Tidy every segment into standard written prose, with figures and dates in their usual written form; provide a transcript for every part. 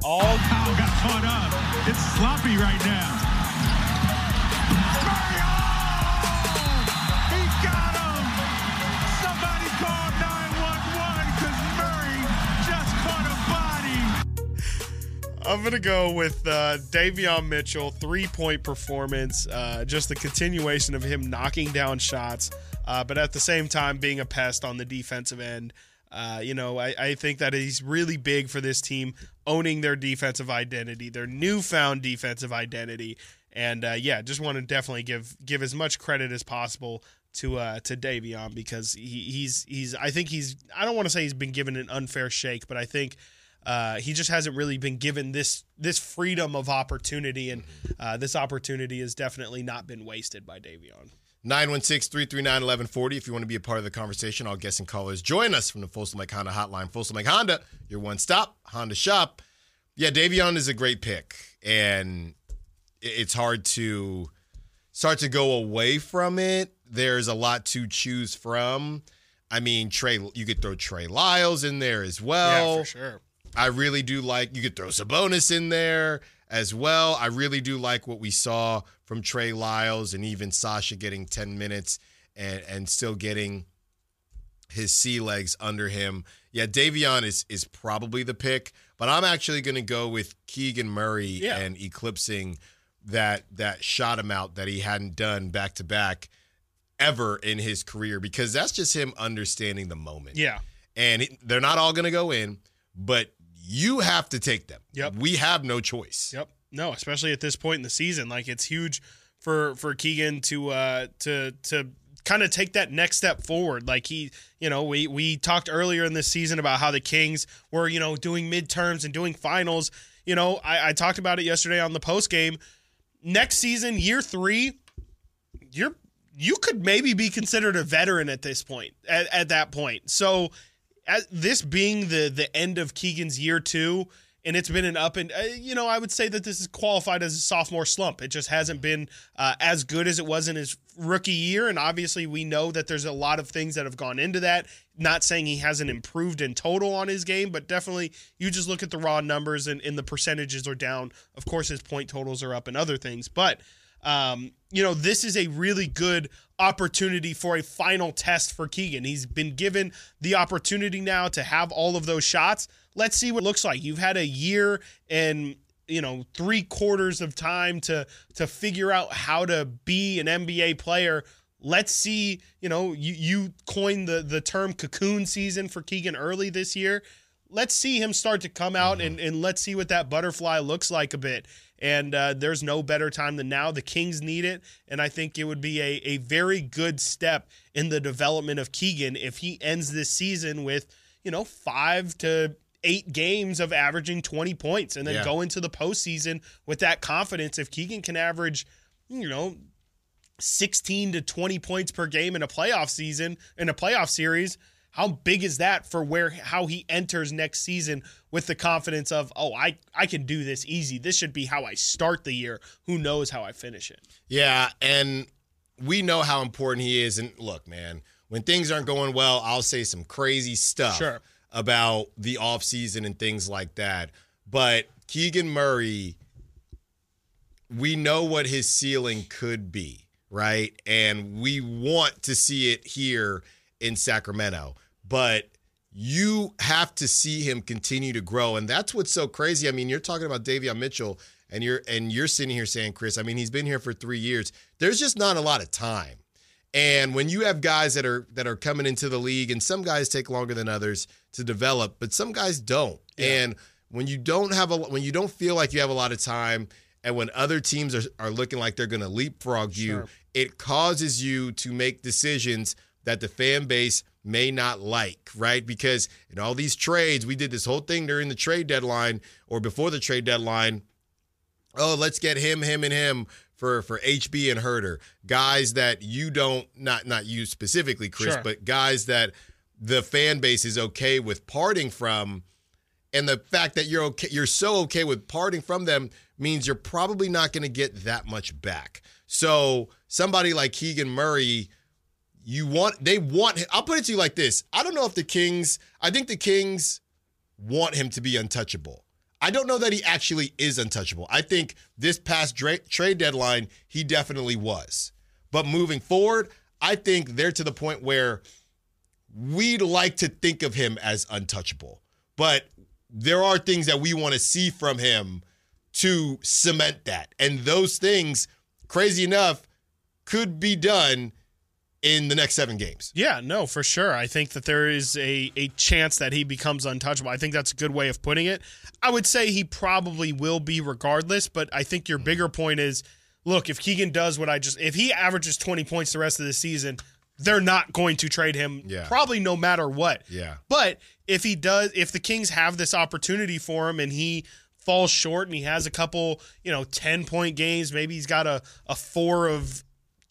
All Powell got caught up. It's sloppy right now. Murray, oh! He got him! Somebody call 911 because Murray just caught a body. I'm going to go with Davion Mitchell, 3-point performance, just the continuation of him knocking down shots, but at the same time being a pest on the defensive end. I think that he's really big for this team, owning their defensive identity, their newfound defensive identity. And, just want to definitely give as much credit as possible to Davion, because he's I don't want to say he's been given an unfair shake, but I think he just hasn't really been given this freedom of opportunity, and this opportunity has definitely not been wasted by Davion. 916-339-1140 if you want to be a part of the conversation. All guests and callers join us from the Folsom Lake Honda hotline. Folsom Lake Honda, your one-stop Honda shop. Yeah, Davion is a great pick, and it's hard to start to go away from it. There's a lot to choose from. I mean, you could throw Trey Lyles in there as well. Yeah, for sure. I really do like, you could throw Sabonis in there as well. I really do like what we saw from Trey Lyles, and even Sasha getting 10 minutes and still getting his sea legs under him. Yeah, Davion is probably the pick, but I'm actually going to go with Keegan Murray and eclipsing that shot amount that he hadn't done back-to-back ever in his career, because that's just him understanding the moment. Yeah. And they're not all going to go in, but you have to take them. Yep. We have no choice. Yep. No, especially at this point in the season. Like, it's huge for Keegan to kind of take that next step forward. Like, we talked earlier in this season about how the Kings were, doing midterms and doing finals. I talked about it yesterday on the post game. Next season, year 3, you could maybe be considered a veteran at this point, at that point. So, this being the end of Keegan's year 2, and it's been an up and, I would say that this is qualified as a sophomore slump. It just hasn't been as good as it was in his rookie year. And obviously we know that there's a lot of things that have gone into that. Not saying he hasn't improved in total on his game, but definitely you just look at the raw numbers and the percentages are down. Of course, his point totals are up and other things. But, this is a really good opportunity for a final test for Keegan. He's been given the opportunity now to have all of those shots. Let's see what it looks like. You've had a year and, 3/4 of time to figure out how to be an NBA player. Let's see, you coined the term cocoon season for Keegan early this year. Let's see him start to come out and let's see what that butterfly looks like a bit. And there's no better time than now. The Kings need it, and I think it would be a very good step in the development of Keegan if he ends this season with, 5 to 8 games of averaging 20 points and then go into the postseason with that confidence. If Keegan can average, 16 to 20 points per game in a playoff season, in a playoff series, how big is that for how he enters next season with the confidence of, I can do this easy. This should be how I start the year. Who knows how I finish it? Yeah, and we know how important he is. And look, man, when things aren't going well, I'll say some crazy stuff about the offseason and things like that. But Keegan Murray, we know what his ceiling could be, right? And we want to see it here in Sacramento. But you have to see him continue to grow. And that's what's so crazy. I mean, you're talking about Davion Mitchell, and you're sitting here saying, Chris, I mean, he's been here for 3 years. There's just not a lot of time. And when you have guys that are coming into the league, and some guys take longer than others to develop, but some guys don't. Yeah. And when you don't feel like you have a lot of time, and when other teams are looking like they're going to leapfrog you, it causes you to make decisions that the fan base may not like, right? Because in all these trades, we did this whole thing during the trade deadline or before the trade deadline. Oh, let's get him, and him for HB and Herter. Guys that you don't, not you specifically, Chris, but guys that the fan base is okay with parting from. And the fact that you're so okay with parting from them means you're probably not going to get that much back. So somebody like Keegan Murray, I'll put it to you like this. I don't know if I think the Kings want him to be untouchable. I don't know that he actually is untouchable. I think this past trade deadline, he definitely was. But moving forward, I think they're to the point where we'd like to think of him as untouchable. But there are things that we want to see from him to cement that. And those things, crazy enough, could be done in the next 7 games. Yeah, no, for sure. I think that there is a chance that he becomes untouchable. I think that's a good way of putting it. I would say he probably will be regardless, but I think your bigger point is, look, if Keegan does if he averages 20 points the rest of the season, they're not going to trade him probably no matter what. Yeah. But if the Kings have this opportunity for him and he falls short and he has a couple, 10-point games, maybe he's got a 4 of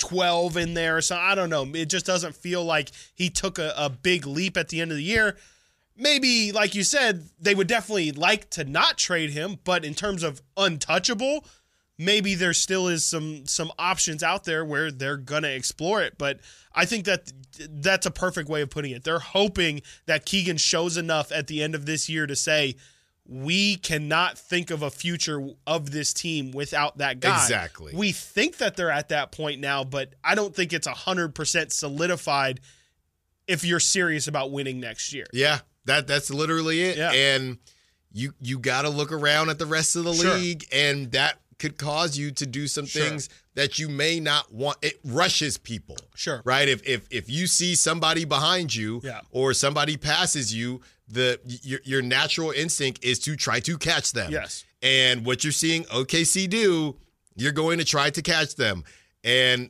12 in there, so I don't know. It just doesn't feel like he took a big leap at the end of the year. Maybe, like you said, they would definitely like to not trade him, but in terms of untouchable, maybe there still is some options out there where they're going to explore it. But I think that's a perfect way of putting it. They're hoping that Keegan shows enough at the end of this year to say, we cannot think of a future of this team without that guy. Exactly. We think that they're at that point now, but I don't think it's 100% solidified if you're serious about winning next year. Yeah, that's literally it. Yeah. And you got to look around at the rest of the league, and that could cause you to do some things that you may not want. It rushes people. Sure. Right? If you see somebody behind you or somebody passes you, your natural instinct is to try to catch them. Yes. And what you're seeing OKC do, you're going to try to catch them. And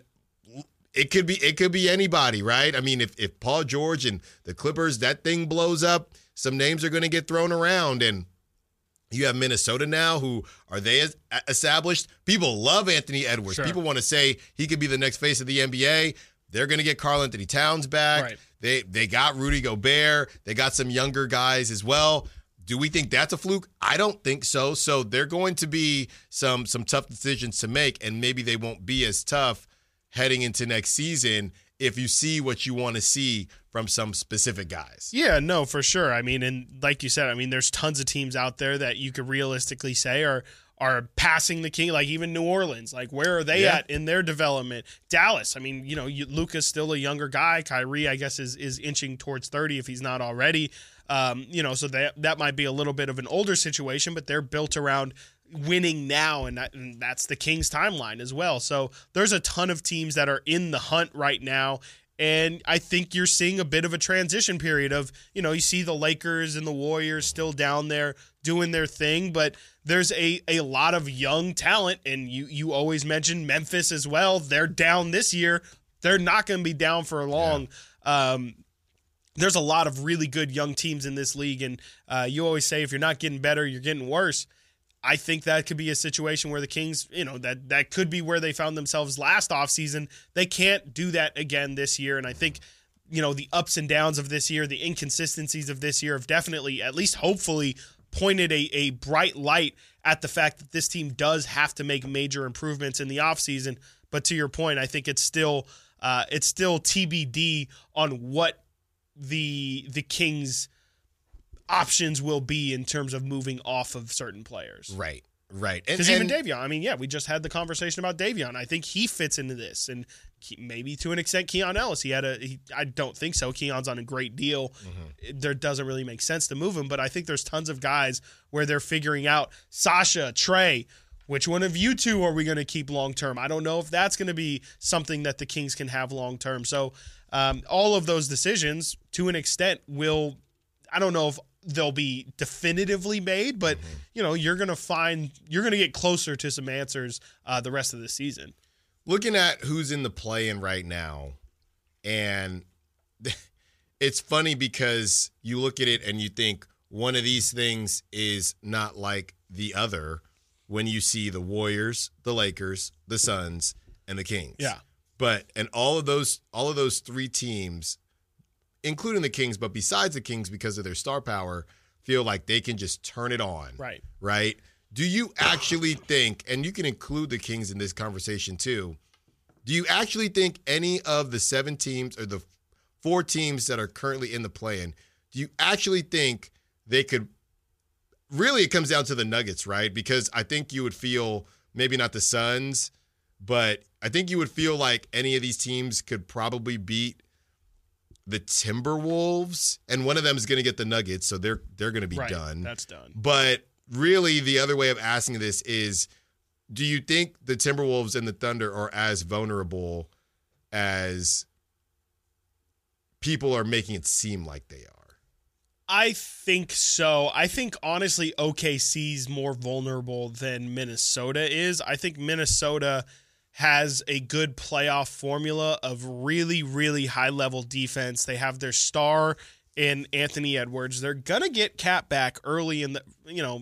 it could be anybody, right? I mean, if Paul George and the Clippers, that thing blows up, some names are going to get thrown around. And you have Minnesota now, who are they established? People love Anthony Edwards. Sure. People want to say he could be the next face of the NBA. They're going to get Karl-Anthony Towns back. Right. They got Rudy Gobert. They got some younger guys as well. Do we think that's a fluke? I don't think so. So they're going to be some tough decisions to make, and maybe they won't be as tough heading into next season if you see what you want to see from some specific guys. Yeah, no, for sure. I mean, and like you said, I mean, there's tons of teams out there that you could realistically say are passing the King, like even New Orleans. Like, where are they at in their development? Dallas, I mean, Luka's still a younger guy. Kyrie, I guess, is inching towards 30 if he's not already. So that might be a little bit of an older situation, but they're built around winning now, and that's the Kings timeline as well. So there's a ton of teams that are in the hunt right now. And I think you're seeing a bit of a transition period of, you see the Lakers and the Warriors still down there doing their thing, but there's a lot of young talent, and you always mention Memphis as well. They're down this year. They're not going to be down for long. Yeah. There's a lot of really good young teams in this league, and you always say if you're not getting better, you're getting worse. I think that could be a situation where the Kings, that could be where they found themselves last offseason. They can't do that again this year. And I think, the ups and downs of this year, the inconsistencies of this year have definitely, at least hopefully, pointed a bright light at the fact that this team does have to make major improvements in the offseason. But to your point, I think it's still TBD on what the Kings' options will be in terms of moving off of certain players. Right. Because even Davion, I mean, we just had the conversation about Davion. I think he fits into this, and maybe to an extent Keon Ellis. I don't think so. Keon's on a great deal. Mm-hmm. There doesn't really make sense to move him, but I think there's tons of guys where they're figuring out Sasha, Trey, which one of you two are we going to keep long term? I don't know if that's going to be something that the Kings can have long term. So all of those decisions, to an extent, I don't know if they'll be definitively made, but you're going to get closer to some answers the rest of the season. Looking at who's in the play-in right now, and it's funny because you look at it and you think one of these things is not like the other when you see the Warriors, the Lakers, the Suns, and the Kings. Yeah. And all of those three teams, including the Kings, but besides the Kings, because of their star power, feel like they can just turn it on. Right? Do you actually think, and you can include the Kings in this conversation too, do you actually think any of the 7 teams or the 4 teams that are currently in the play-in, do you actually think they could really it comes down to the Nuggets, right? Because I think you would feel, maybe not the Suns, but I think you would feel like any of these teams could probably beat the Timberwolves, and one of them is going to get the Nuggets, so they're going to be done. That's done. But really, the other way of asking this is, do you think the Timberwolves and the Thunder are as vulnerable as people are making it seem like they are? I think so. I think, honestly, OKC's more vulnerable than Minnesota is. I think Minnesota has a good playoff formula of really, really high-level defense. They have their star in Anthony Edwards. They're going to get Cat back early in the,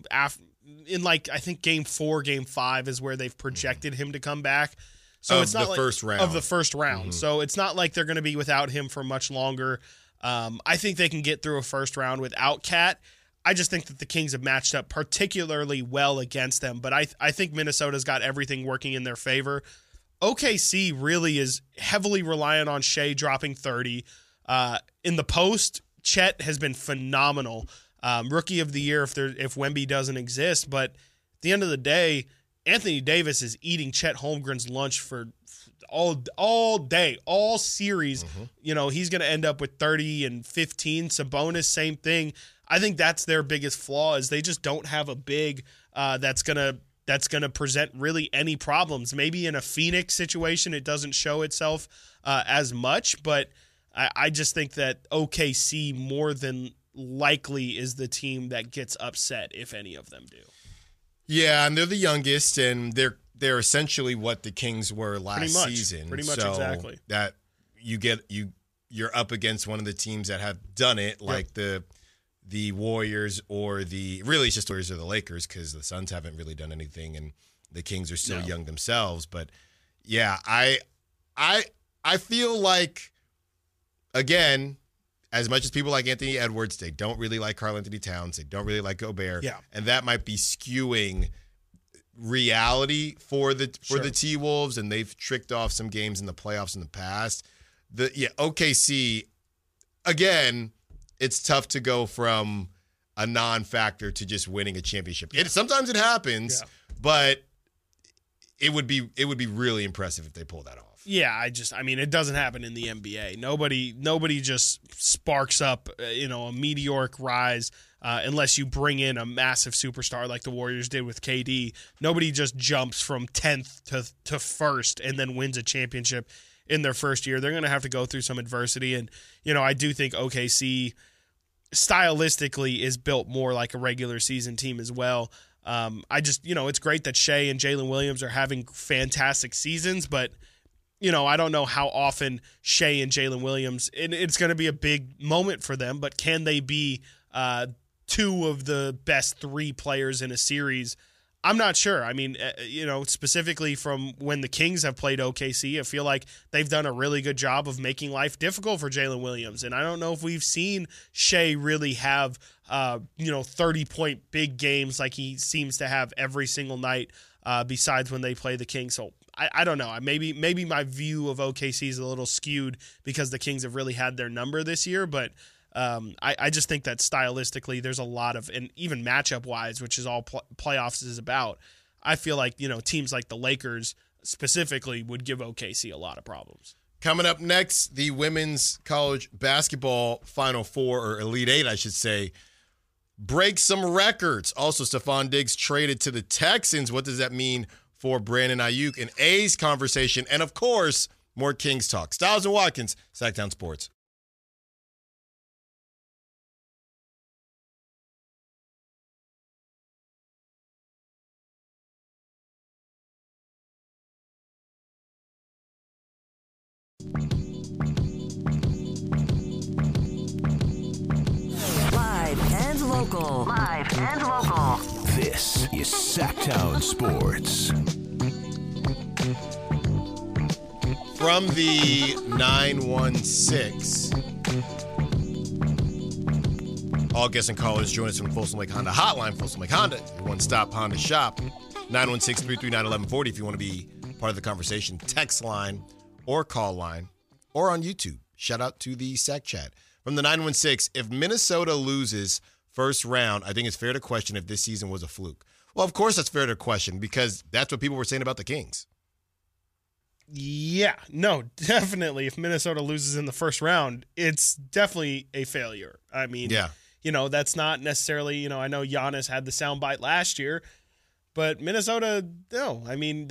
I think game 4, game 5 is where they've projected him to come back. So it's not like first round. Of the first round. Mm-hmm. So it's not like they're going to be without him for much longer. I think they can get through a first round without Cat. I just think that the Kings have matched up particularly well against them, but I think Minnesota's got everything working in their favor. OKC really is heavily reliant on Shea dropping 30. In the post, Chet has been phenomenal. Rookie of the year if Wemby doesn't exist, but at the end of the day, Anthony Davis is eating Chet Holmgren's lunch for all day, all series. Mm-hmm. He's going to end up with 30 and 15. Sabonis, same thing. I think that's their biggest flaw is they just don't have a big that's going to present really any problems. Maybe in a Phoenix situation, it doesn't show itself as much, but I just think that OKC more than likely is the team that gets upset if any of them do. Yeah, and they're the youngest, and they're essentially what the Kings were last season. Pretty much, exactly. That you're up against one of the teams that have done it, like the Warriors or really it's just the Warriors or the Lakers, because the Suns haven't really done anything, and the Kings are still young themselves. But yeah, I feel like, again, as much as people like Anthony Edwards, they don't really like Karl-Anthony Towns. They don't really like Gobert. Yeah. And that might be skewing reality for the T-Wolves, and they've tricked off some games in the playoffs in the past. OKC, again, it's tough to go from a non-factor to just winning a championship. Sometimes it happens, but it would be really impressive if they pull that off. Yeah, it doesn't happen in the NBA. Nobody just sparks up, a meteoric rise unless you bring in a massive superstar like the Warriors did with KD. Nobody just jumps from 10th to first and then wins a championship in their first year. They're going to have to go through some adversity, and I do think OKC stylistically is built more like a regular season team as well. It's great that Shea and Jalen Williams are having fantastic seasons, but I don't know how often Shea and Jalen Williams, and it's going to be a big moment for them, but can they be two of the best 3 players in a series? I'm not sure. Specifically from when the Kings have played OKC, I feel like they've done a really good job of making life difficult for Jalen Williams. And I don't know if we've seen Shea really have, 30-point big games like he seems to have every single night besides when they play the Kings. So I don't know. Maybe my view of OKC is a little skewed because the Kings have really had their number this year, but I just think that stylistically there's a lot of, and even matchup-wise, which is all playoffs is about, I feel like, teams like the Lakers specifically would give OKC a lot of problems. Coming up next, the women's college basketball Final Four, or Elite Eight, I should say, breaks some records. Also, Stephon Diggs traded to the Texans. What does that mean for Brandon Ayuk? An A's conversation, and of course, more Kings talk. Styles and Watkins, Sacktown Sports. Live and local. This is Sacktown Sports. From the 916, all guests and callers join us from Folsom Lake Honda Hotline. Folsom Lake Honda, your one-stop Honda shop. 916-339-1140 if you want to be part of the conversation. Text line or call line or on YouTube. Shout out to the Sack Chat. From the 916, if Minnesota loses first round, I think it's fair to question if this season was a fluke. Well, of course that's fair to question because that's what people were saying about the Kings. Yeah, no, definitely. If Minnesota loses in the first round, it's definitely a failure. I mean, that's not necessarily, I know Giannis had the soundbite last year, but Minnesota, no. I mean,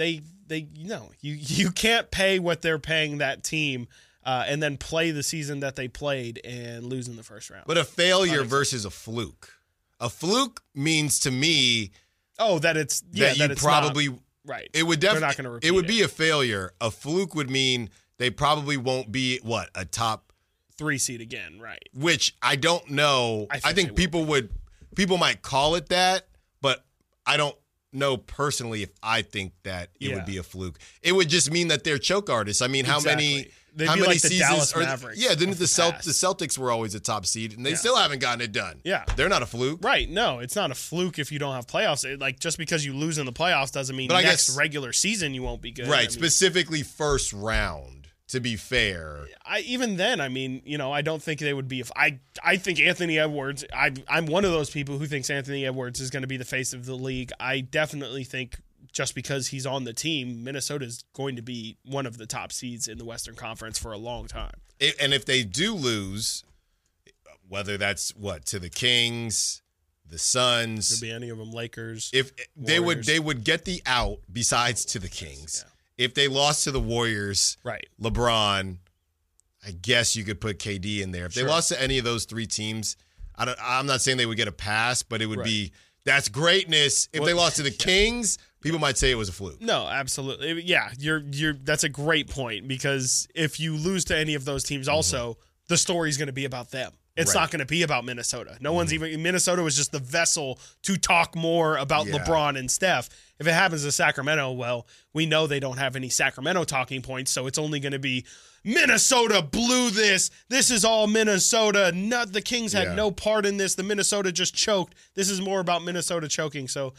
you can't pay what they're paying that team and then play the season that they played and lose in the first round. But a failure versus a fluke. A fluke means to me that you probably not. Right. It would definitely. They're not going to repeat it would be a failure. A fluke would mean they probably won't be a top 3 seed again, right? Which I don't know. I think people might call it that, but I don't know personally if I think that it would be a fluke. It would just mean that they're choke artists. I mean, how many They'd how be many like the seasons Dallas Mavericks didn't the Celtics were always a top seed and they still haven't gotten it done. Yeah. They're not a fluke. Right. No, it's not a fluke if you don't have playoffs. Just because you lose in the playoffs doesn't mean next regular season you won't be good. Right. Specifically first round, to be fair. Even then, I don't think they would be. I think Anthony Edwards, I'm one of those people who thinks Anthony Edwards is going to be the face of the league. I definitely think just because he's on the team, Minnesota's going to be one of the top seeds in the Western Conference for a long time. And if they do lose, whether that's to the Kings, the Suns, could be any of them, Lakers. If Warriors. they would get the out besides to the Kings. Yeah. If they lost to the Warriors, right? LeBron, I guess you could put KD in there. If they lost to any of those 3 teams, I'm not saying they would get a pass, but it would be that's greatness. If they lost to the Kings, people might say it was a fluke. No, absolutely. Yeah, you're that's a great point because if you lose to any of those teams also, the story's going to be about them. It's not going to be about Minnesota. No one's even Minnesota was just the vessel to talk more about LeBron and Steph. If it happens to Sacramento, well, we know they don't have any Sacramento talking points, so it's only going to be Minnesota blew this. This is all Minnesota. The Kings had no part in this. The Minnesota just choked. This is more about Minnesota choking. So,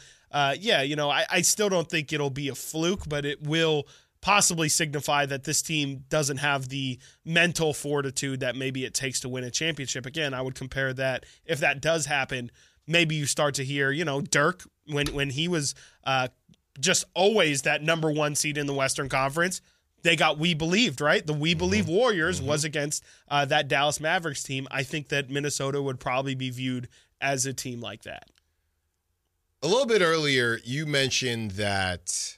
I still don't think it'll be a fluke, but it will possibly signify that this team doesn't have the mental fortitude that maybe it takes to win a championship. Again, I would compare that. If that does happen, maybe you start to hear, Dirk, when he was just always that number 1 seed in the Western Conference, they got We Believed, right? The We Believe Warriors was against that Dallas Mavericks team. I think that Minnesota would probably be viewed as a team like that. A little bit earlier, you mentioned that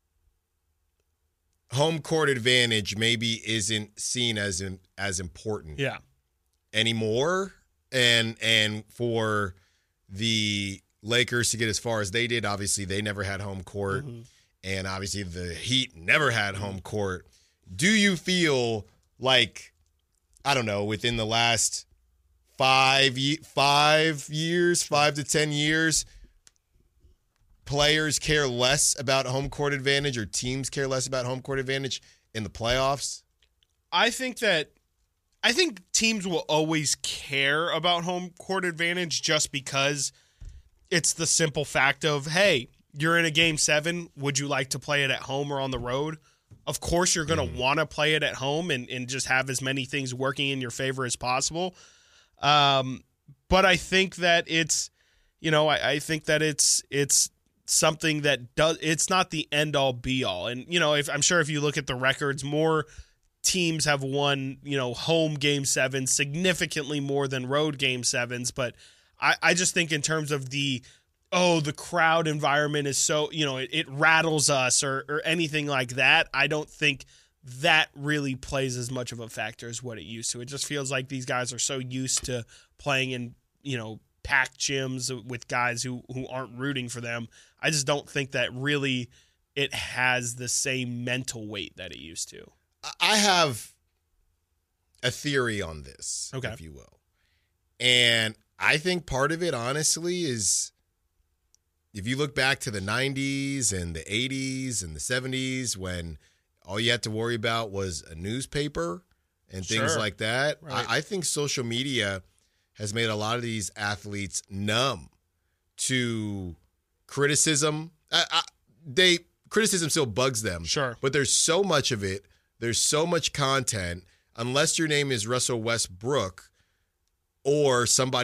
home court advantage maybe isn't seen as important anymore. And for the Lakers to get as far as they did, obviously they never had home court. And obviously the Heat never had home court. Do you feel like, I don't know, within the last 5 to 10 years, players care less about home court advantage or teams care less about home court advantage in the playoffs? I think teams will always care about home court advantage just because it's the simple fact of, hey, you're in a game 7. Would you like to play it at home or on the road? Of course, you're going to want to play it at home and just have as many things working in your favor as possible. But I think that it's, I think that it's something that it's not the end all be all. And, I'm sure if you look at the records, more teams have won, home game 7 significantly more than road game 7s. But I just think in terms of the crowd environment is so, it rattles us or anything like that. I don't think that really plays as much of a factor as what it used to. It just feels like these guys are so used to playing in, packed gyms with guys who aren't rooting for them. I just don't think that really it has the same mental weight that it used to. I have a theory on this, if you will. And I think part of it, honestly, is if you look back to the 90s and the 80s and the 70s when all you had to worry about was a newspaper and things like that, right. I think social media has made a lot of these athletes numb to criticism. Criticism still bugs them. Sure. But there's so much of it. There's so much content. Unless your name is Russell Westbrook or somebody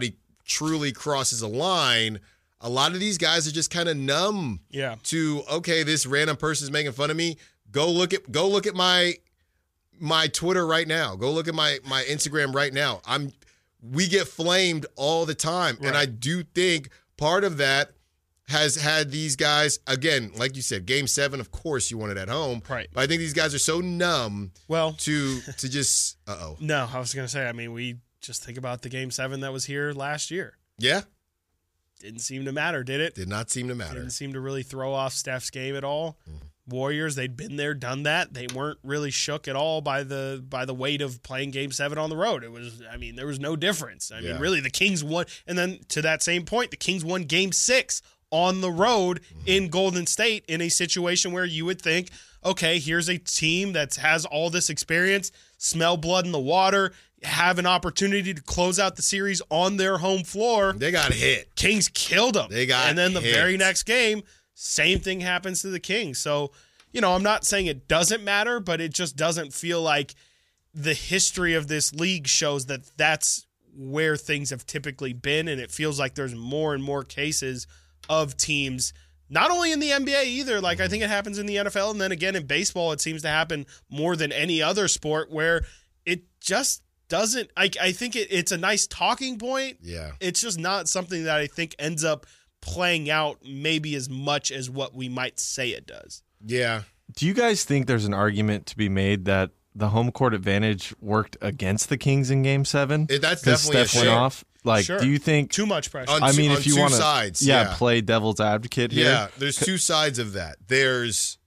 truly crosses a line, a lot of these guys are just kind of numb to, okay, this random person is making fun of me. Go look at my Twitter right now. Go look at my Instagram right now. We get flamed all the time. Right. And I do think part of that has had these guys, again, like you said, Game 7, of course you want it at home. Right. But I think these guys are so numb to just, No, I was going to say, I mean, we just think about the Game 7 that was here last year. Yeah. Didn't seem to matter, did it? Did not seem to matter. Didn't seem to really throw off Steph's game at all. Mm-hmm. Warriors, they'd been there, done that. They weren't really shook at all by the weight of playing Game 7 on the road. It was, I mean, there was no difference. I mean, really, the Kings won. And then to that same point, the Kings won Game 6 on the road in Golden State in a situation where you would think, okay, here's a team that has all this experience, smell blood in the water, have an opportunity to close out the series on their home floor. They got hit. Kings killed them. And then the very next game, same thing happens to the Kings. So, I'm not saying it doesn't matter, but it just doesn't feel like the history of this league shows that that's where things have typically been. And it feels like there's more and more cases of teams, not only in the NBA either. Like, I think it happens in the NFL. And then again, in baseball, it seems to happen more than any other sport where it just doesn't. I think it's a nice talking point. Yeah. It's just not something that I think ends up playing out maybe as much as what we might say it does. Yeah. Do you guys think there's an argument to be made that the home court advantage worked against the Kings in Game 7? That's definitely Steph went off. Like, do you think too much pressure? If you want to, play devil's advocate here. Yeah, there's two sides of that. There's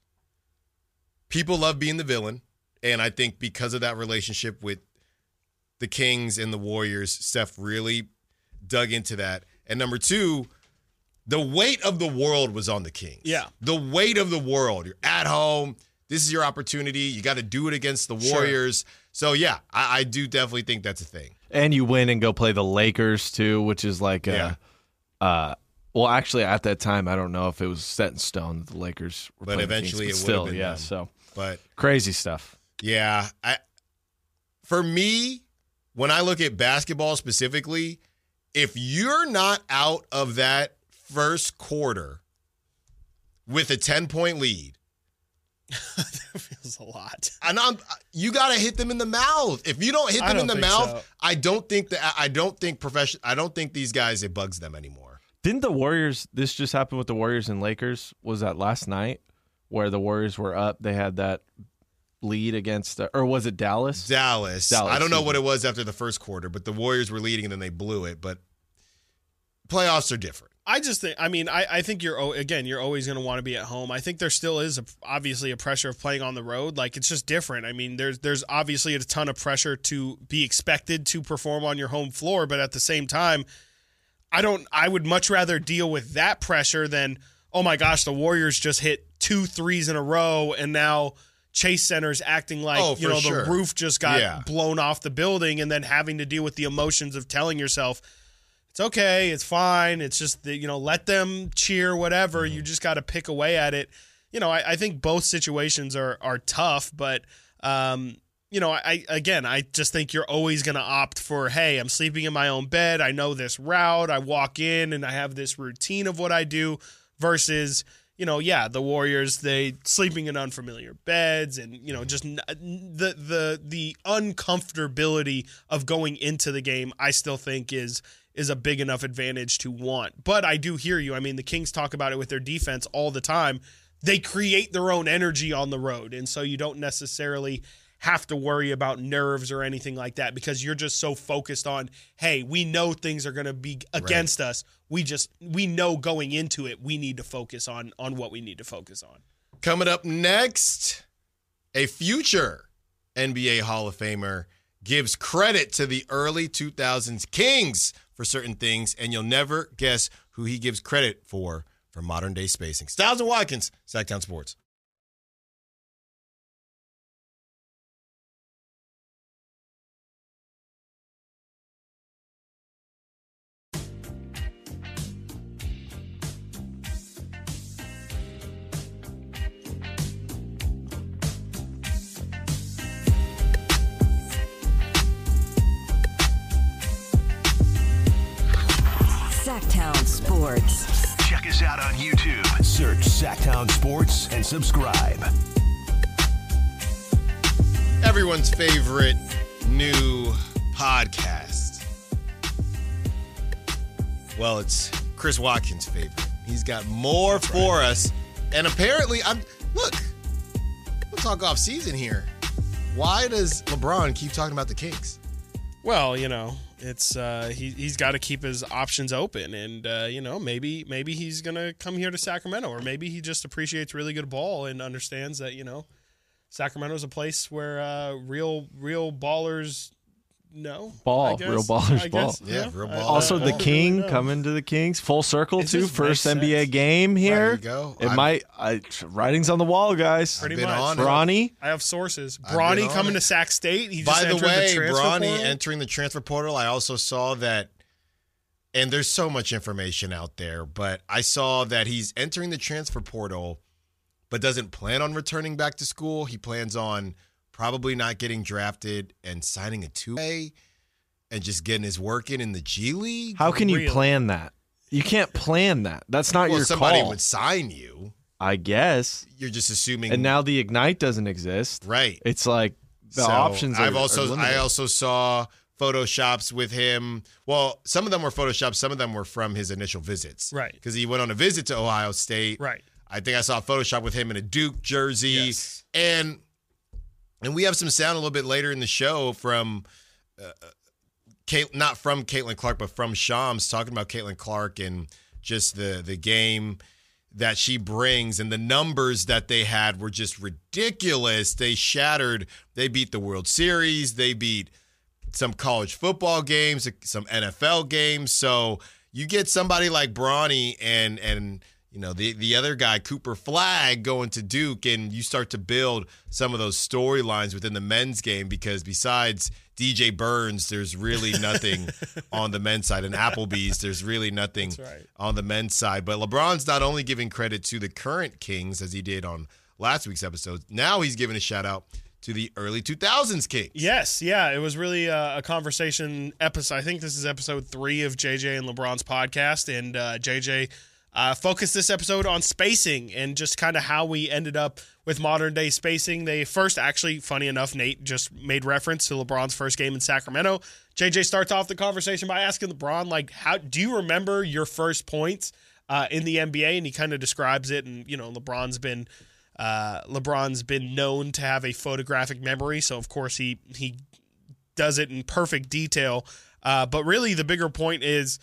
people love being the villain, and I think because of that relationship with the Kings and the Warriors, Steph really dug into that. And number two, the weight of the world was on the Kings. Yeah. The weight of the world. You're at home. This is your opportunity. You got to do it against the Warriors. Sure. So, yeah, I do definitely think that's a thing. And you win and go play the Lakers, too, which is like well, actually, at that time, I don't know if it was set in stone that the Lakers were playing eventually the Kings, it would have been them. them. So, but crazy stuff. Yeah. For me, when I look at basketball specifically, if you're not out of that first quarter with a 10-point lead, that feels a lot. And you got to hit them in the mouth. If you don't hit them in the mouth, so. I don't think these guys, it bugs them anymore. Didn't the Warriors, this just happened with the Warriors and Lakers, was that last night where the Warriors were up, they had that lead against, or was it Dallas? Dallas. I don't know what it was after the first quarter, but the Warriors were leading and then they blew it, but playoffs are different. I just think, I think you're always going to want to be at home. I think there still is obviously a pressure of playing on the road. Like, it's just different. I mean, there's obviously a ton of pressure to be expected to perform on your home floor, but at the same time, I would much rather deal with that pressure than, oh my gosh, the Warriors just hit 2 threes in a row and now Chase Center's acting like, the roof just got blown off the building, and then having to deal with the emotions of telling yourself, it's okay, it's fine, it's just, let them cheer, whatever. You just got to pick away at it. I think both situations are tough, but, I just think you're always going to opt for, hey, I'm sleeping in my own bed. I know this route. I walk in and I have this routine of what I do versus, the Warriors, they sleeping in unfamiliar beds and, just the uncomfortability of going into the game, I still think is a big enough advantage to want. But I do hear you. I mean, the Kings talk about it with their defense all the time. They create their own energy on the road, and so you don't necessarily have to worry about nerves or anything like that because you're just so focused on, hey, we know things are going to be against us. We know going into it, we need to focus on what we need to focus on. Coming up next, a future NBA Hall of Famer gives credit to the early 2000s Kings for certain things, and you'll never guess who he gives credit for modern-day spacing. Styles and Watkins, Sacktown Sports. us out on YouTube. Search Sacktown Sports and subscribe. Everyone's favorite new podcast. Well, it's Chris Watkins' favorite. He's got more for us. And apparently, we'll talk off season here. Why does LeBron keep talking about the Kings? Well, it's he's got to keep his options open, and maybe he's gonna come here to Sacramento, or maybe he just appreciates really good ball and understands that Sacramento's a place where real ballers real ballers ball. Yeah, real ballers. Also, the King coming to the Kings full circle too. First NBA game here. There you go. Writing's on the wall, guys. Pretty been much. on Bronny. I have sources. Bronny coming to Sac State. He just By the way, Bronny portal. entering the transfer portal. I also saw that, and there's so much information out there, but I saw that he's entering the transfer portal, but doesn't plan on returning back to school. He plans on probably not getting drafted and signing a two-way and just getting his work in the G League. How can you plan that? You can't plan that. That's not your somebody call. would sign you. I guess. You're just assuming. And now the Ignite doesn't exist. Right. It's like the options are limited. I also saw Photoshops with him. Well, some of them were Photoshops. Some of them were from his initial visits. Right. Because he went on a visit to Ohio State. Right. I think I saw a Photoshop with him in a Duke jersey. Yes. And we have some sound a little bit later in the show from not from Caitlin Clark, but from Shams, talking about Caitlin Clark and just the game that she brings, and the numbers that they had were just ridiculous. They beat the World Series. They beat some college football games, some NFL games. So you get somebody like Bronny and the other guy, Cooper Flagg, going to Duke, and you start to build some of those storylines within the men's game, because besides DJ Burns, there's really nothing on the men's side. And Applebee's, there's really nothing on the men's side. But LeBron's not only giving credit to the current Kings, as he did on last week's episode, now he's giving a shout-out to the early 2000s Kings. Yes, yeah. It was really a conversation episode. I think this is episode 3 of JJ and LeBron's podcast, and JJ focused this episode on spacing and just kind of how we ended up with modern day spacing. They first, actually, funny enough, Nate just made reference to LeBron's first game in Sacramento. JJ starts off the conversation by asking LeBron, how do you remember your first points in the NBA? And he kind of describes it. And LeBron's been known to have a photographic memory, so of course he does it in perfect detail. But really, the bigger point is,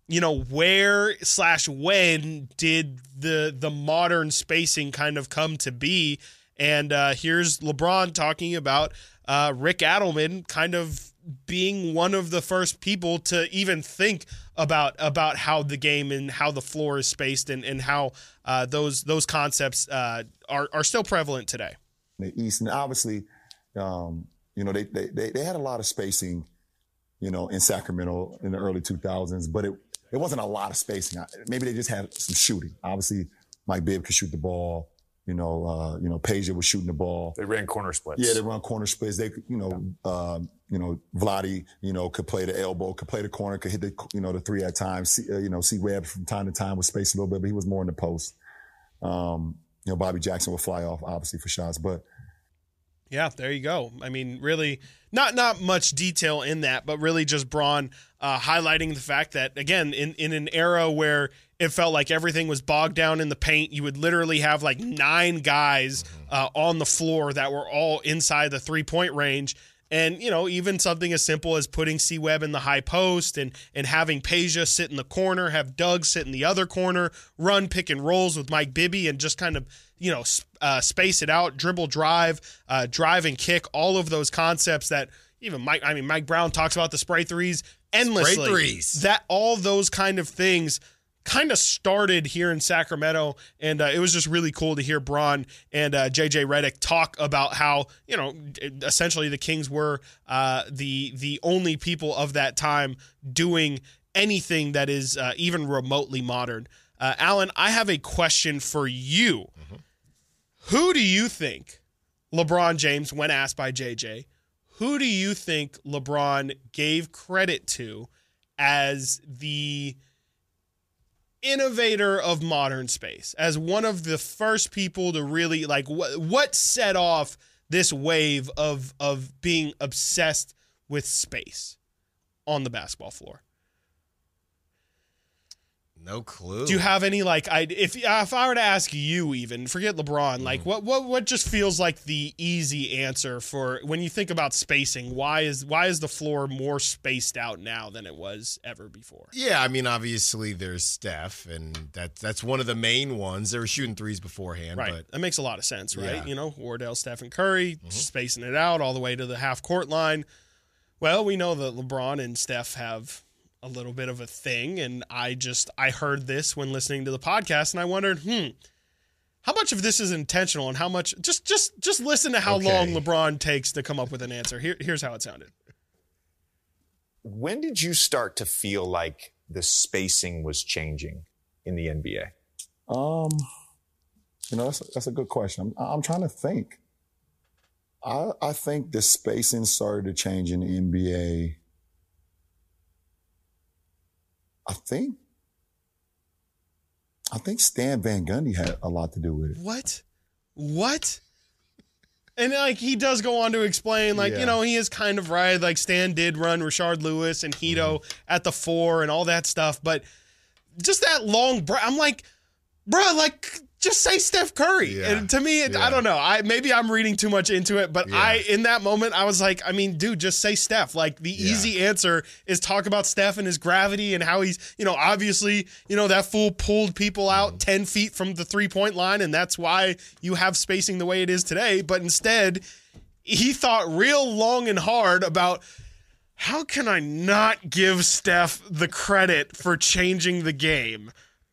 where/when did the modern spacing kind of come to be? And here's LeBron talking about Rick Adelman kind of being one of the first people to even think about how the game and how the floor is spaced, and how those concepts are still prevalent today. The East, and obviously, they had a lot of spacing, in Sacramento in the early 2000s, but it wasn't a lot of spacing. Maybe they just had some shooting. Obviously, Mike Bibb could shoot the ball. Peja was shooting the ball. They ran corner splits. Yeah, they run corner splits. They, Vlade, could play the elbow, could play the corner, could hit the three at times. C. Webb from time to time would space a little bit, but he was more in the post. Bobby Jackson would fly off, obviously, for shots, but. Yeah, there you go. I mean, really, not much detail in that, but really just Bron highlighting the fact that, again, in an era where it felt like everything was bogged down in the paint, you would literally have 9 guys on the floor that were all inside the 3-point range. And, even something as simple as putting C. Webb in the high post and having Peja sit in the corner, have Doug sit in the other corner, run pick and rolls with Mike Bibby, and just kind of, space it out, dribble, drive and kick, all of those concepts that even Mike Brown talks about the spray threes endlessly. Spray threes. That all those kind of things kind of started here in Sacramento, and it was just really cool to hear Bron and JJ Redick talk about how, essentially the Kings were the only people of that time doing anything that is even remotely modern. Alan, I have a question for you. Mm-hmm. Who do you think LeBron James, when asked by JJ, who do you think LeBron gave credit to as the innovator of modern space, as one of the first people to really like what set off this wave of being obsessed with space on the basketball floor? No clue. Do you have any if I were to ask you, even forget LeBron, like what just feels like the easy answer for when you think about spacing? Why is the floor more spaced out now than it was ever before? Yeah, I mean, obviously there's Steph, and that's one of the main ones. They were shooting threes beforehand, right? But that makes a lot of sense, right? Yeah. You know, Wardell, Steph, and Curry spacing it out all the way to the half court line. Well, we know that LeBron and Steph have a little bit of a thing, and I heard this when listening to the podcast, and I wondered, how much of this is intentional, and how much just listen to how long LeBron takes to come up with an answer. Here's how it sounded. When did you start to feel like the spacing was changing in the NBA? That's a good question. I'm trying to think. I think the spacing started to change in the NBA. I think Stan Van Gundy had a lot to do with it. What? And he does go on to explain, he is kind of right. Like Stan did run Rashard Lewis and Hito at the 4 and all that stuff, but just that long break. I'm like, bro, just say Steph Curry. Yeah. And to me, I don't know. Maybe I'm reading too much into it, but in that moment, I was like, I mean, dude, just say Steph. Like the easy answer is talk about Steph and his gravity and how he's, obviously, that fool pulled people out 10 feet from the 3-point line. And that's why you have spacing the way it is today. But instead, he thought real long and hard about how can I not give Steph the credit for changing the game?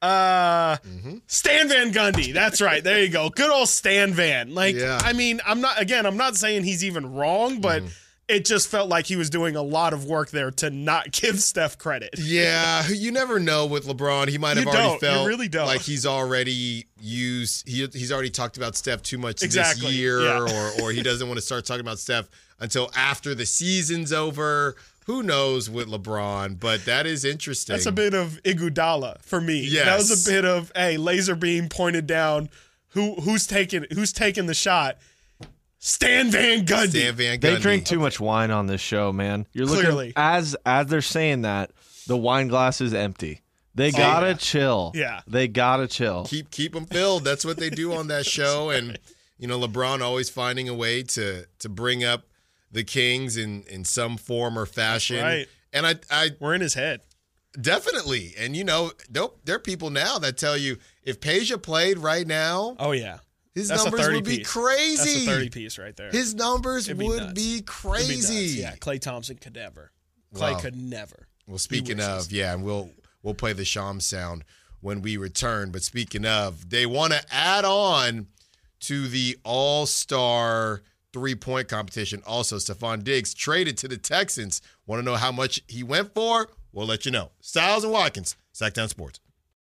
Stan Van Gundy. That's right. There you go. Good old Stan Van. I mean, I'm not saying he's even wrong, but it just felt like he was doing a lot of work there to not give Steph credit. Yeah. You never know with LeBron. He might have already felt you really don't. like he's already he's already talked about Steph too much this year, or he doesn't want to start talking about Steph until after the season's over. Who knows with LeBron, but that is interesting. That's a bit of Iguodala for me. Yes. That was a bit of, laser beam pointed down. Who's taking the shot? Stan Van Gundy. Stan Van Gundy. They drink too much wine on this show, man. You're looking Clearly. as they're saying that, the wine glass is empty. They gotta chill. Yeah. They gotta chill. Keep them filled. That's what they do on that show. And LeBron always finding a way to bring up the Kings in some form or fashion. Right. And I we're in his head. Definitely. And there are people now that tell you if Peja played right now, oh yeah, his numbers would be crazy. That's a 30 piece right there. His numbers would be crazy. Yeah, Klay Thompson could never. Klay could never. Well, speaking of, and we'll play the Sham sound when we return. But speaking of, they want to add on to the All-Star 3-point competition. Also, Stephon Diggs traded to the Texans. Want to know how much he went for? We'll let you know. Styles and Watkins, Sacktown Sports.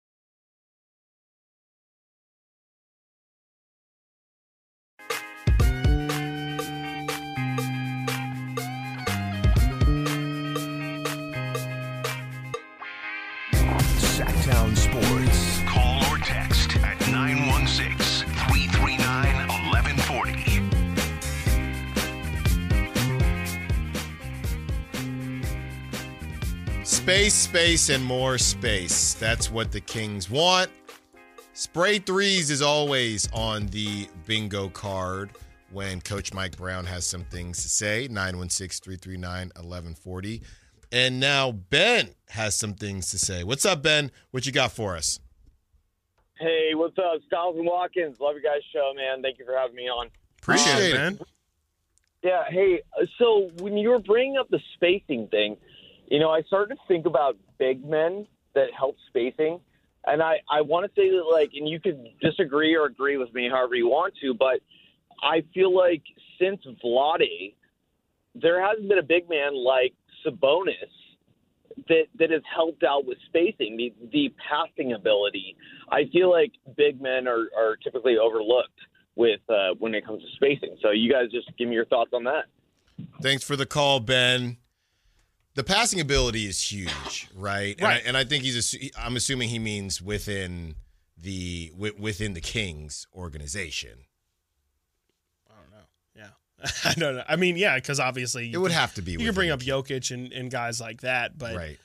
Sacktown Sports. Call or text at 916-339-1140. Space, and more space. That's what the Kings want. Spray threes is always on the bingo card when Coach Mike Brown has some things to say. 916-339-1140. And now Ben has some things to say. What's up, Ben? What you got for us? Hey, what's up? Styles and Watkins. Love your guys' show, man. Thank you for having me on. Appreciate it, man. Yeah, hey, so when you were bringing up the spacing thing, I started to think about big men that help spacing. And I want to say that, and you could disagree or agree with me however you want to, but I feel like since Vlade, there hasn't been a big man like Sabonis that has helped out with spacing, the passing ability. I feel like big men are typically overlooked with when it comes to spacing. So you guys just give me your thoughts on that. Thanks for the call, Ben. the passing ability is huge, right? Right. And I think I'm assuming he means within the Kings organization. I don't know. Yeah. I don't know. I mean, yeah, because obviously It would have to be. You can bring up Jokic and guys like that, but right.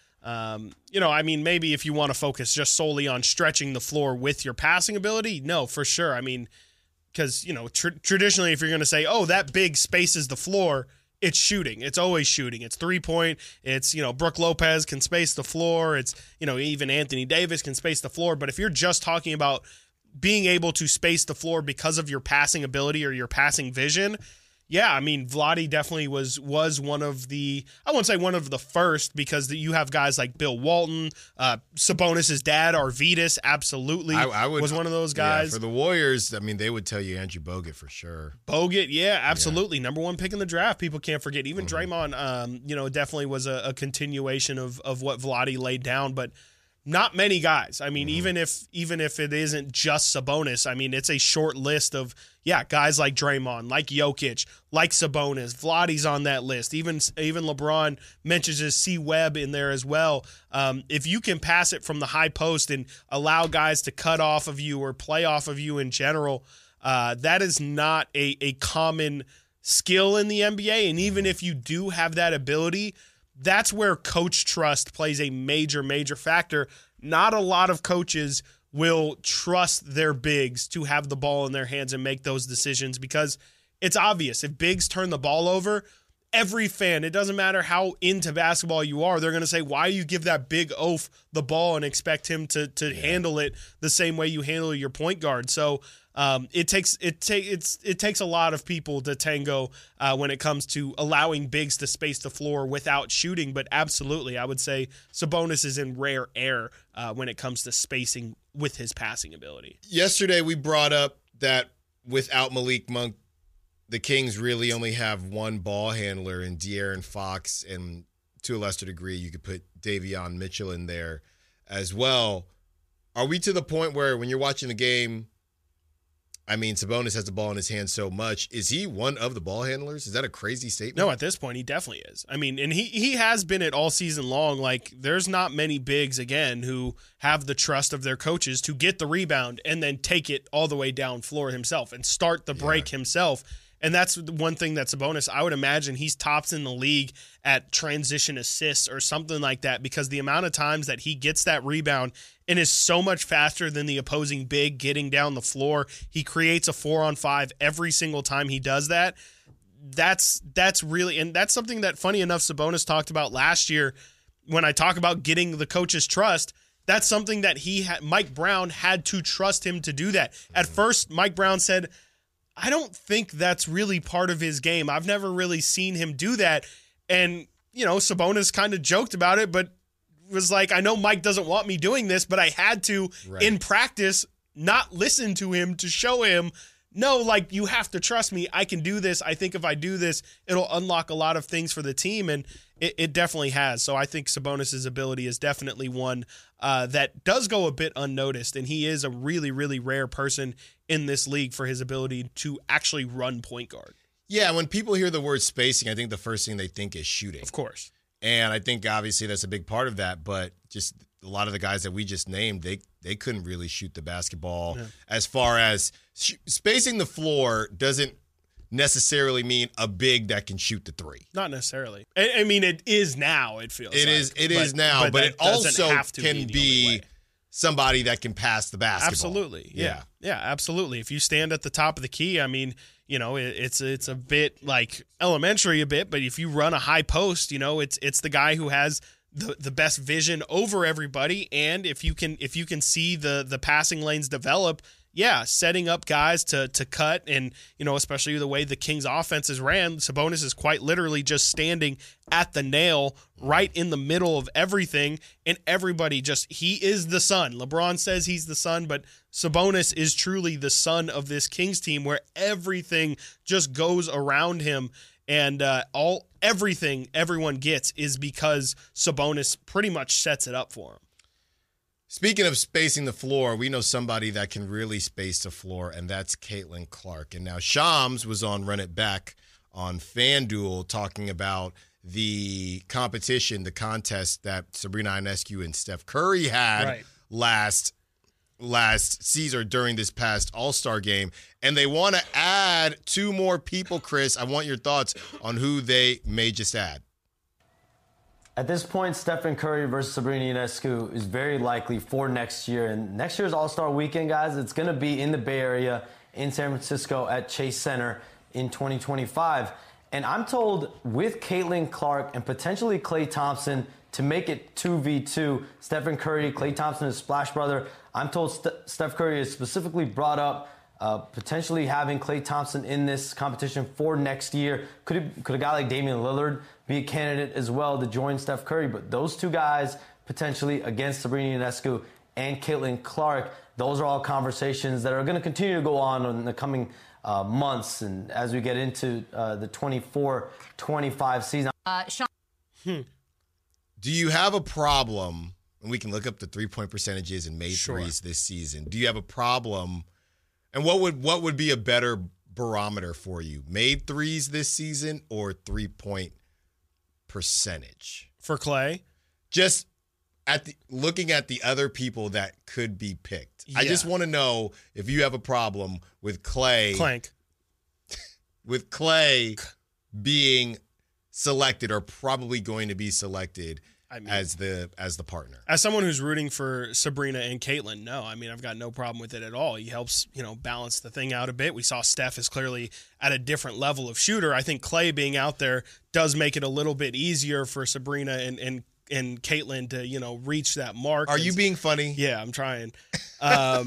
I mean, maybe if you want to focus just solely on stretching the floor with your passing ability, no, for sure. I mean, because, traditionally, if you're going to say, oh, that big spaces the floor, it's shooting. It's always shooting. It's 3-point. It's, Brook Lopez can space the floor. It's, even Anthony Davis can space the floor. But if you're just talking about being able to space the floor because of your passing ability or your passing vision, yeah, I mean, Vlade definitely was one of the, I won't say one of the first, because you have guys like Bill Walton, Sabonis' dad, Arvydas, absolutely was one of those guys. Yeah, for the Warriors, I mean, they would tell you Andrew Bogut for sure. Bogut, yeah, absolutely. Yeah. Number 1 pick in the draft, people can't forget. Even Draymond, definitely was a continuation of what Vlade laid down, but not many guys. I mean, even if it isn't just Sabonis, I mean, it's a short list of, guys like Draymond, like Jokic, like Sabonis. Vlade's on that list. Even LeBron mentions his C. Webb in there as well. If you can pass it from the high post and allow guys to cut off of you or play off of you in general, that is not a common skill in the NBA. And even if you do have that ability, that's where coach trust plays a major, major factor. Not a lot of coaches will trust their bigs to have the ball in their hands and make those decisions, because it's obvious. If bigs turn the ball over, every fan, it doesn't matter how into basketball you are, they're going to say, why you give that big oaf the ball and expect him to handle it the same way you handle your point guard? So it takes a lot of people to tango when it comes to allowing bigs to space the floor without shooting. But absolutely, I would say Sabonis is in rare air when it comes to spacing with his passing ability. Yesterday, we brought up that without Malik Monk, the Kings really only have one ball handler in De'Aaron Fox, and to a lesser degree, you could put Davion Mitchell in there as well. Are we to the point where when you're watching the game, I mean, Sabonis has the ball in his hand so much. Is he one of the ball handlers? Is that a crazy statement? No, at this point, he definitely is. I mean, and he has been it all season long. Like, there's not many bigs, again, who have the trust of their coaches to get the rebound and then take it all the way down floor himself and start the break himself. And that's one thing that Sabonis, I would imagine he's tops in the league at transition assists or something like that, because the amount of times that he gets that rebound and is so much faster than the opposing big getting down the floor. He creates a 4-on-5 every single time he does that. That's really, and that's something that, funny enough, Sabonis talked about last year when I talk about getting the coach's trust. That's something that Mike Brown had to trust him to do that. At first, Mike Brown said, I don't think that's really part of his game. I've never really seen him do that. And, Sabonis kind of joked about it, but was like, I know Mike doesn't want me doing this, but I had to, in practice, not listen to him to show him, no, like, you have to trust me. I can do this. I think if I do this, it'll unlock a lot of things for the team. And it definitely has. So I think Sabonis' ability is definitely one that does go a bit unnoticed. And he is a really, really rare person in this league for his ability to actually run point guard. Yeah, when people hear the word spacing, I think the first thing they think is shooting. Of course. And I think obviously that's a big part of that, but just a lot of the guys that we just named, they couldn't really shoot the basketball. Yeah. As far as spacing the floor doesn't necessarily mean a big that can shoot the three. Not necessarily. I mean, it is now, it feels it like. It is now, but it also can be somebody that can pass the basketball. Absolutely. Yeah, absolutely. If you stand at the top of the key, I mean, it's a bit like elementary a bit, but if you run a high post, it's the guy who has the best vision over everybody. And if you can see the passing lanes develop, setting up guys to cut, and especially the way the Kings offenses ran, Sabonis is quite literally just standing at the nail right in the middle of everything, and everybody he is the sun. LeBron says he's the sun, but Sabonis is truly the sun of this Kings team, where everything just goes around him, and everything everyone gets is because Sabonis pretty much sets it up for him. Speaking of spacing the floor, we know somebody that can really space the floor, and that's Caitlin Clark. And now Shams was on Run It Back on FanDuel talking about the competition, the contest that Sabrina Ionescu and Steph Curry had last season during this past All-Star game. And they want to add 2 more people, Chris. I want your thoughts on who they may just add. At this point, Stephen Curry versus Sabrina Ionescu is very likely for next year. And next year's All-Star Weekend, guys, it's going to be in the Bay Area in San Francisco at Chase Center in 2025. And I'm told with Caitlin Clark and potentially Klay Thompson to make it 2v2, Stephen Curry, Klay Thompson, his Splash brother, I'm told Steph Curry has specifically brought up potentially having Klay Thompson in this competition for next year. Could a guy like Damian Lillard be a candidate as well to join Steph Curry? But those 2 guys potentially against Sabrina Ionescu and Caitlin Clark, those are all conversations that are going to continue to go on in the coming months and as we get into the 24-25 season. Do you have a problem, and we can look up the 3-point percentages and made threes this season. Do you have a problem, and what would be a better barometer for you? Made threes this season or 3-point percentage? For Klay? Just looking at the other people that could be picked. Yeah. I just want to know if you have a problem with Klay. Clank. With Klay being selected or probably going to be selected as the partner. As someone who's rooting for Sabrina and Caitlin, no. I mean, I've got no problem with it at all. He helps, balance the thing out a bit. We saw Steph is clearly at a different level of shooter. I think Klay being out there does make it a little bit easier for Sabrina and Caitlin to, reach that mark. Are you being funny? Yeah, I'm trying. I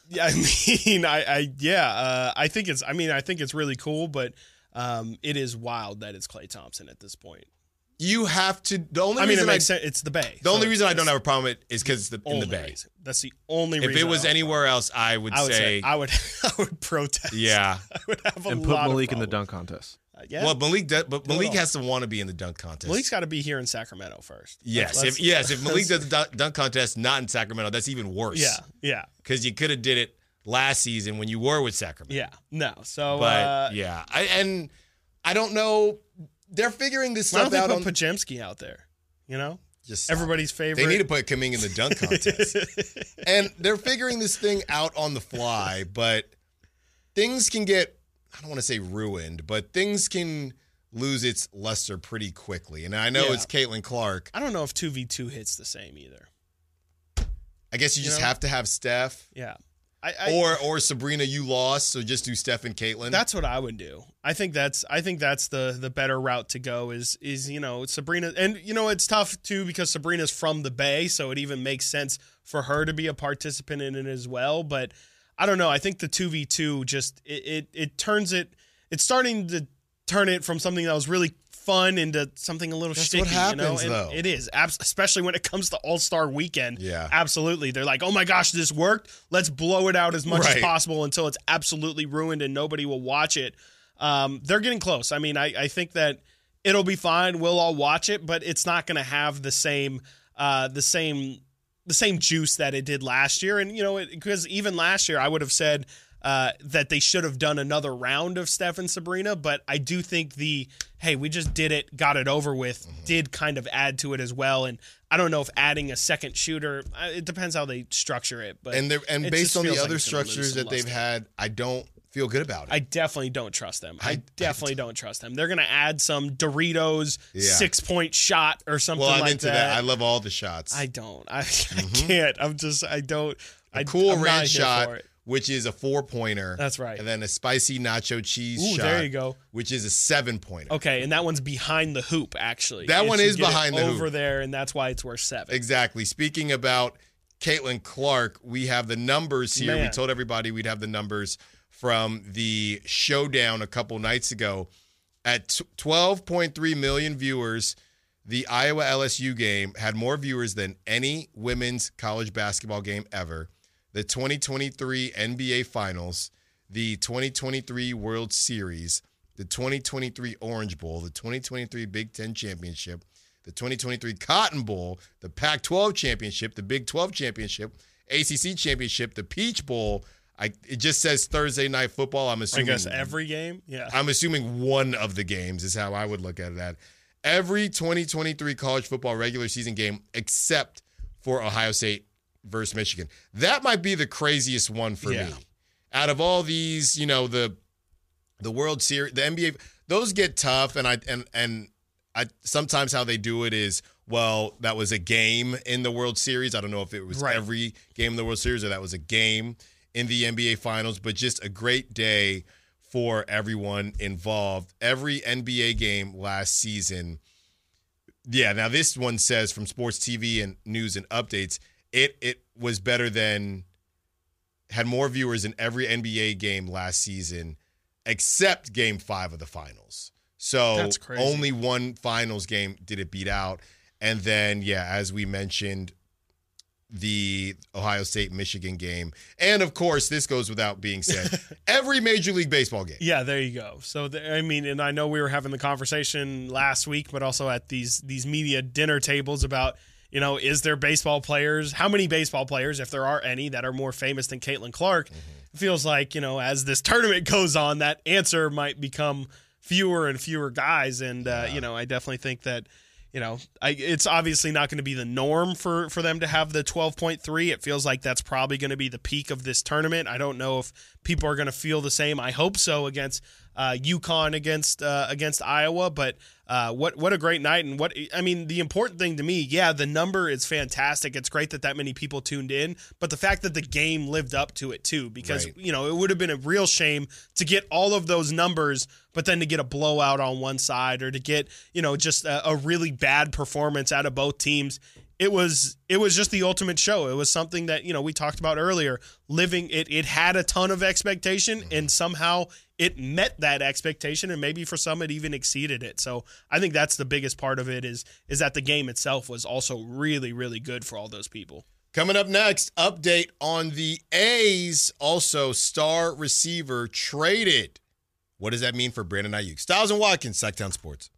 think it's really cool, but it is wild that it's Klay Thompson at this point. You have to. The only it reason makes sense. It's the Bay. The only reason I don't have a problem with it is because it's in the Bay. Reason. That's the only reason. If it was anywhere else, I would say I would protest. Yeah, I would have and put Malik in the dunk contest. Yeah. Well, Malik has to want to be in the dunk contest. Malik's got to be here in Sacramento first. Yes, if Malik does the dunk contest not in Sacramento, that's even worse. Yeah. Because you could have did it last season when you were with Sacramento. Yeah, no. So, but I don't know. They're figuring this stuff out. Why don't they put Podziemski out there? Just everybody's favorite. They need to put Kuminga in the dunk contest. And they're figuring this thing out on the fly, but things can get, I don't want to say ruined, but things can lose its luster pretty quickly. And I know it's Caitlin Clark. I don't know if 2v2 hits the same either. I guess you just have to have Steph. Yeah. Or Sabrina, you lost, so just do Steph and Caitlin. That's what I would do. I think that's the better route to go is Sabrina, and it's tough too because Sabrina's from the Bay, so it even makes sense for her to be a participant in it as well. But I don't know. I think the 2v2 just it turns it. It's starting to turn it from something that was really fun into something a little sticky. What happens, though. It is, especially when it comes to All-Star Weekend. Yeah, absolutely. They're like, oh my gosh, this worked. Let's blow it out as much as possible until it's absolutely ruined and nobody will watch it. They're getting close. I mean, I think that it'll be fine. We'll all watch it, but it's not going to have the same juice that it did last year. And because even last year, I would have said that they should have done another round of Steph and Sabrina, but I do think hey, we just did it, got it over with, did kind of add to it as well. And I don't know if adding a second shooter, it depends how they structure it. But based on the other structures that they've had, I don't feel good about it. I definitely don't trust them. I definitely don't trust them. They're going to add some Doritos 6-point shot or something like that. Well, I'm into that. I love all the shots. I don't. I can't. I don't. Cool Ranch shot, which is a 4-pointer. That's right. And then a spicy nacho cheese shot. There you go. Which is a 7-pointer. Okay, and that one's behind the hoop, actually. That one is behind the hoop. Over there, and that's why it's worth 7. Exactly. Speaking about Caitlin Clark, we have the numbers here. We told everybody we'd have the numbers from the showdown a couple nights ago. At 12.3 million viewers, the Iowa-LSU game had more viewers than any women's college basketball game ever. The 2023 NBA Finals, the 2023 World Series, the 2023 Orange Bowl, the 2023 Big Ten Championship, the 2023 Cotton Bowl, the Pac-12 Championship, the Big 12 Championship, ACC Championship, the Peach Bowl. It just says Thursday Night Football. I'm assuming. I guess every game? Yeah. I'm assuming one of the games is how I would look at that. every 2023 college football regular season game except for Ohio State versus Michigan. That might be the craziest one for me. Out of all these, the World Series, the NBA, those get tough, and I sometimes how they do it is, well, that was a game in the World Series. I don't know if it was every game in the World Series or that was a game in the NBA Finals, but just a great day for everyone involved. Every NBA game last season. Yeah, now this one says from Sports TV and News and Updates, it was better than, had more viewers than every NBA game last season except Game 5 of the Finals. So that's crazy. Only one Finals game did it beat out. And then, as we mentioned, the Ohio State-Michigan game. And, of course, this goes without being said, every Major League Baseball game. Yeah, there you go. So, and I know we were having the conversation last week, but also at these media dinner tables about, is there baseball players, how many baseball players, if there are any, that are more famous than Caitlin Clark? It feels like, as this tournament goes on, that answer might become fewer and fewer guys. And, I definitely think that, it's obviously not going to be the norm for them to have the 12.3. It feels like that's probably going to be the peak of this tournament. I don't know if people are going to feel the same. I hope so against UConn, against Iowa. But what a great night. And the important thing to me, the number is fantastic. It's great that many people tuned in. But the fact that the game lived up to it too, because, it would have been a real shame to get all of those numbers, but then to get a blowout on one side or to get, just a really bad performance out of both teams. It was just the ultimate show. It was something that, we talked about earlier. It had a ton of expectation, and somehow it met that expectation, and maybe for some it even exceeded it. So I think that's the biggest part of it is that the game itself was also really, really good for all those people. Coming up next, update on the A's. Also, star receiver traded. What does that mean for Brandon Ayuk? Styles and Watkins, Sacktown Sports.